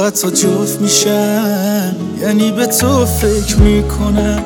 حتی جفت میشم، یعنی به تو فکر میکنم.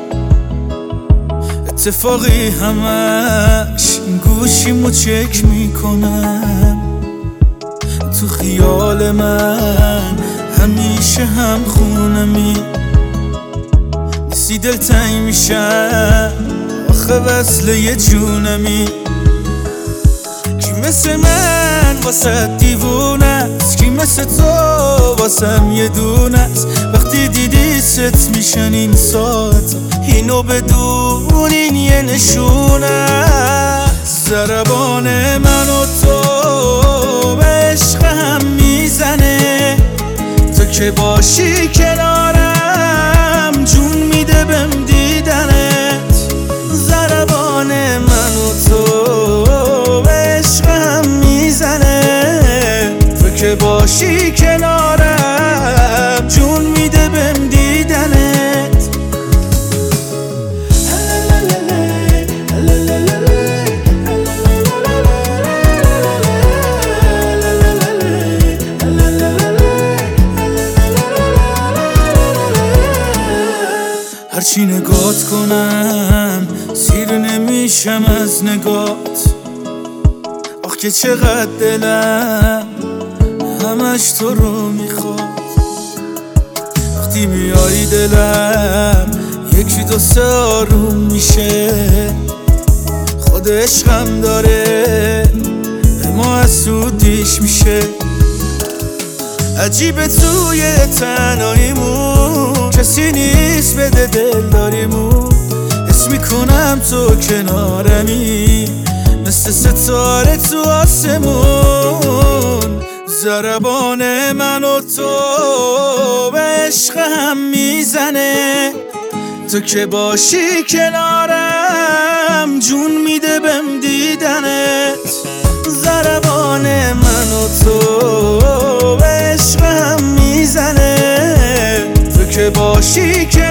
اتفاقی همش این گوشیمو چک میکنم. تو خیال من همیشه هم خونمی، نیستی دلتنگ میشم آخه وصل یه جونمی. کی مثل من واسه دیوونه است، کی مثل تو واسم یه دونه است. وقتی دیدی ست میشن این ساعت، اینو بدونین یه نشونه است. ضربان من و تو به عشق هم میزنه، تو که باشی کنارم جون میده بهم دیدنت. ضربان من و تو به عشق هم میزنه، تو که باشی کنارم جون میده بهم دیدنت. هرچی نگات کنم سیر نمیشم از نگات. آخ که چقدر دلم همش تو رو میخواد. وقتی میای دلم یکی دو سه آروم میشه. خود عشقم داره ما از سودیش میشه. عجیبه توی تنهاییمون کسی نیست بده دل داریمون. حس میکنم تو کنارمی مثل ستاره تو آسمون. ضربان من و تو به عشق هم میزنه، تو که باشی کنارم جون میده بهم دیدنت. ضربان من و تو به عشق هم میزنه، تو که باشی